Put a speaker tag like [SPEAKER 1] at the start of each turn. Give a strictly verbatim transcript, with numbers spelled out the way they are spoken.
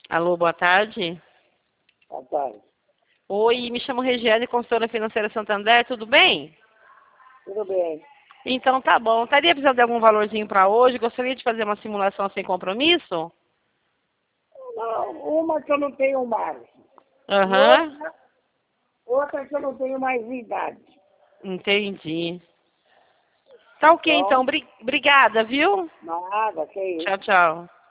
[SPEAKER 1] Alô, boa tarde.
[SPEAKER 2] Boa tarde.
[SPEAKER 1] Oi, me chamo Regiane, consultora financeira Santander, tudo bem?
[SPEAKER 2] Tudo bem.
[SPEAKER 1] Então tá bom. Estaria precisando de algum valorzinho para hoje? Gostaria de fazer uma simulação sem compromisso?
[SPEAKER 2] Não, uma que eu não tenho mais. E
[SPEAKER 1] Aham,
[SPEAKER 2] outra, outra que eu não tenho mais idade.
[SPEAKER 1] entendi. Tá ok, então.
[SPEAKER 2] Então,
[SPEAKER 1] Bri- Obrigada, viu?
[SPEAKER 2] nada, que isso.
[SPEAKER 1] Tchau, tchau.